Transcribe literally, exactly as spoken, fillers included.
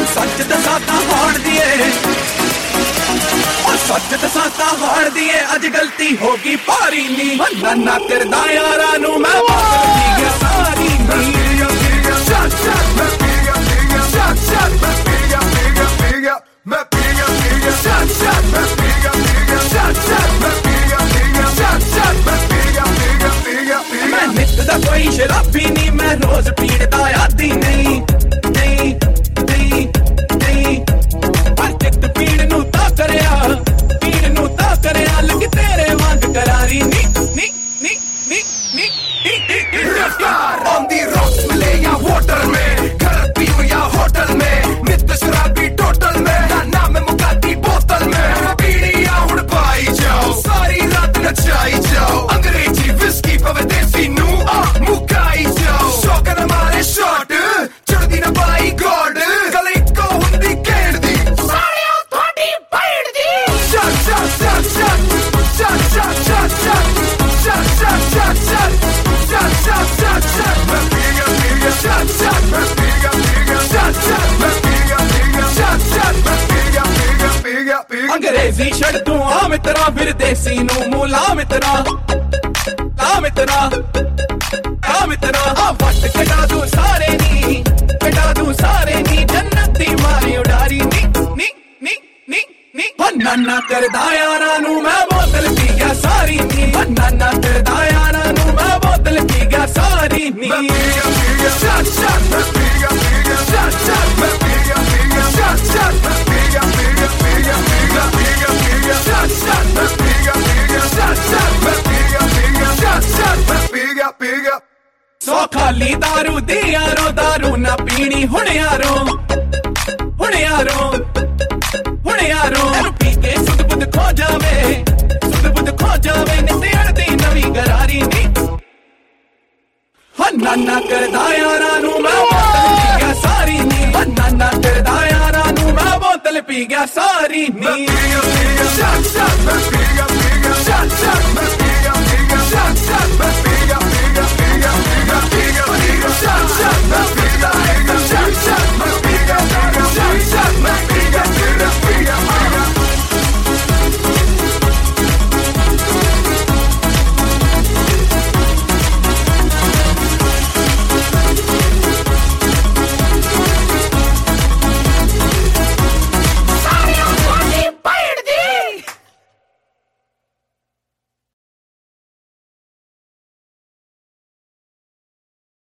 सच दसा तां हाड़ दिए सच दसा तां हाड़ दिए अज गलती होगी भारी नी नाना करदा यारा नू मैं बोतल पी गया सारी नी शट शट मैं पी गया पी गया शट शट मैं पी गया पी गया पी गया मैं पी गया पी गया शट शट मैं पी गया पी गया शट शट मैं पी गया पी गया शट शट मैं पी गया पी गया पी गया पी गया मैं नित दा कोई शराबी नहीं मैं रोज पीड़दा आदी नहीं नहीं नहीं नहीं पर चित पीड़ नू ता करया पीड़ नू ता करया लग तेरे वांग करारी नी नी नी नी नी On the rocks मिले या वाटर में घर पीओ या होटल में नित शराबी टोटल में ना नाम है मुकाती बोतल में पीड़ी या उड़ पाई जाओ सारी रात नचाई जाओ अंग्रेजी विस्की पवे देसी नू मुकाई जाओ शौकन हमारे शॉट चढ़दी ना पाई गॉड गले को हुंदी केड़ दी साड़ियों थोड़ी पैड़ दी shut shut shut shut shut shut shut shut shut shut shut Shut, shut, shut, shut, मैं पी गया, पी गया, shut, shut, मैं पी गया, पी गया, shut, shut, मैं पी गया, पी गया, shut, shut, मैं पी गया, पी गया, पी गया, पी गया। अंग्रेजी छड़ तू आ मित्रा फिर देसी नू मूला मित्रा ला मित्रा ला मित्रा आ वट कटा तू सारे नी कटा तू सारे नी जन्नत दी मारी उडारी नी नी नी नी नी नाना करदा यारा नू मैं बोतल पी गया सारी नी नाना करदा यारा नू मैं बोतल पी गया सारी नी मैं पी गया, पी गया, shut, shut, मैं पी गया, पी गया, shut, shut, मैं पी गया, पी गया, shut, shut, मैं पी गया, पी गया, पी गया, पी गया, पी गया, पी गया, shut, shut, मैं पी गया, पी गया, shut, shut, मैं पी गया, पी गया, shut, shut, मैं पी गया, पी गया। सौ खाली दारू दी यारो दारू ना पीनी हुण यारो हुण यारो हुण यारो पी के सुध बुध खो जावे सुध बुध खो जावे नित्य दी नवी गरारी नी नाना करदा यारा नू मैं बोतल पी गया सारी नी नाना करदा यारा नू मैं बोतल पी गया सारी नी